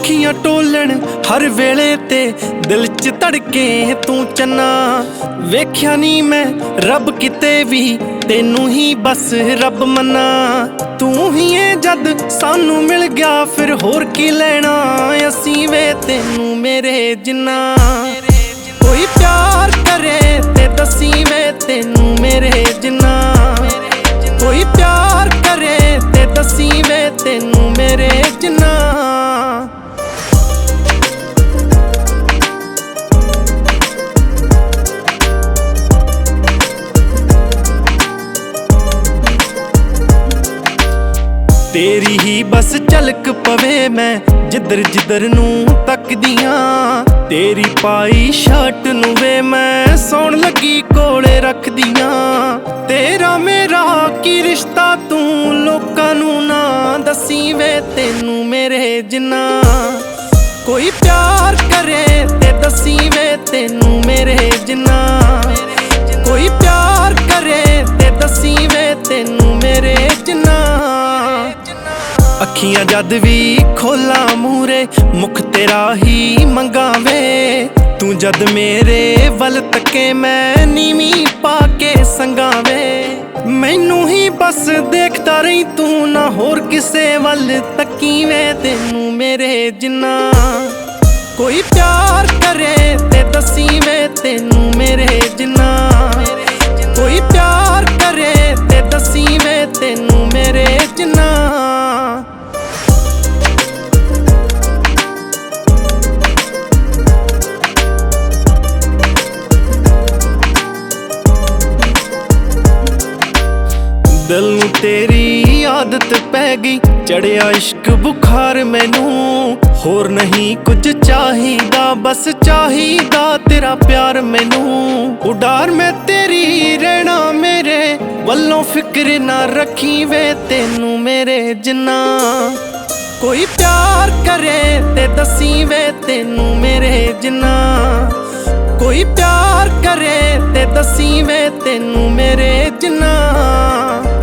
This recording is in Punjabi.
ਅੱਖੀਆਂ ਟੋਲਣ ਹਰ ਵੇਲੇ ਤੇ ਦਿਲ 'ਚ ਧੜਕੇ ਤੂੰ ਚੰਨਾ। ਵੇਖਿਆ ਨਹੀਂ ਮੈਂ ਰੱਬ ਕਿਤੇ ਵੀ, ਤੈਨੂੰ ਹੀ ਬਸ ਰੱਬ ਮੰਨਾ। ਤੂੰ ਹੀ ਏ ਜਦ ਸਾਨੂੰ ਮਿਲ ਗਿਆ, ਫਿਰ ਹੋਰ ਕੀ ਲੈਣਾ ਅਸੀਂ ਵੇ ਤੈਨੂੰ ਮੇਰੇ ਜਿੰਨਾ। ਕੋਈ ਪਿਆਰ ਕਰੇ ਤੇ ਦੱਸੀ ਵੇ ਤੈਨੂੰ ਮੇਰੇ ਜਿੰਨਾ। ਕੋਈ ਪਿਆਰ ਕਰੇ ਤੇ ਦੱਸੀ ਵੇ ਤੈਨੂੰ ਮੇਰੇ ਜਿੰਨਾ। ਤੇਰੀ ਹੀ ਬਸ ਝਲਕ ਪਵੇ ਮੈਂ ਜਿੱਧਰ ਜਿੱਧਰ ਨੂੰ ਤੱਕਦੀਆਂ। ਤੇਰੀ ਪਾਈ ਸ਼ਰਟ ਨੂੰ ਵੇ ਮੈਂ ਸੌਣ ਲੱਗੀ ਕੋਲੇ ਰੱਖਦੀਆਂ। ਤੇਰਾ ਮੇਰਾ ਕੀ ਰਿਸ਼ਤਾ ਤੂੰ ਲੋਕਾਂ ਨੂੰ ਨਾ ਦੱਸੀ ਵੇ ਤੈਨੂੰ ਮੇਰੇ ਜਿੰਨਾ। ਕੋਈ ਪਿਆਰ ਕਰੇ ਤੇ ਦੱਸੀ ਵੇ ਤੈਨੂੰ ਮੇਰੇ ਜਿੰਨਾ। ਕੋਈ ਪਿਆਰ ਕਰੇ ਤੇ ਦੱਸੀ ਵੇ ਤੈਨੂੰ ਮੇਰੇ ਜਿੰਨਾ। ਅੱਖੀਆਂ ਜਦ ਵੀ ਖੋਲਾਂ ਮੂਰੇ ਮੁਖ ਤੇਰਾ ਹੀ ਮੰਗਾਵੇ। ਤੂੰ ਜਦ ਮੇਰੇ ਵੱਲ ਤੱਕੇ ਮੈਂ ਨੀਵੀਂ ਪਾ ਕੇ ਸੰਗਾਵੇ। ਮੈਨੂੰ ਹੀ ਬਸ ਦੇਖਦਾ ਰਹੀ ਤੂੰ, ਨਾ ਹੋਰ ਕਿਸੇ ਵੱਲ ਤੱਕੀ ਵੇ ਤੈਨੂੰ ਮੇਰੇ ਜਿੰਨਾ। ਕੋਈ ਪਿਆਰ ਕਰੇ ਤੇ ਦੱਸੀ ਵੇ ਤੈਨੂੰ ਮੇਰੇ ਜਿੰਨਾ। ਕੋਈ ਪਿਆਰ ਕਰੇ ਤੇ ਦੱਸੀ ਵੇ ਤੈਨੂੰ ਮੇਰੇ ਜਿੰਨਾ। ਦਿਲ ਨੂੰ ਤੇਰੀ ਆਦਤ ਪੈ ਗਈ, ਚੜਿਆ ਇਸ਼ਕ ਬੁਖਾਰ ਮੈਨੂੰ। ਹੋਰ ਨਹੀਂ ਕੁਝ ਚਾਹੀਦਾ, ਬਸ ਚਾਹੀਦਾ ਤੇਰਾ ਪਿਆਰ ਮੈਨੂੰ। ਉਡਾਰ ਮੈਂ ਤੇਰੀ ਰਹਿਣਾ, ਮੇਰੇ ਵੱਲੋਂ ਫਿਕਰ ਨਾ ਰੱਖੀ ਵੇ ਤੈਨੂੰ ਮੇਰੇ ਜਿੰਨਾ। ਕੋਈ ਪਿਆਰ ਕਰੇ ਤੇ ਦੱਸੀ ਵੇ ਤੈਨੂੰ ਮੇਰੇ ਜਿੰਨਾ। ਕੋਈ ਪਿਆਰ ਕਰੇ ਤੇ ਦੱਸੀ ਵੇ ਤੈਨੂੰ ਮੇਰੇ ਜਿੰਨਾ।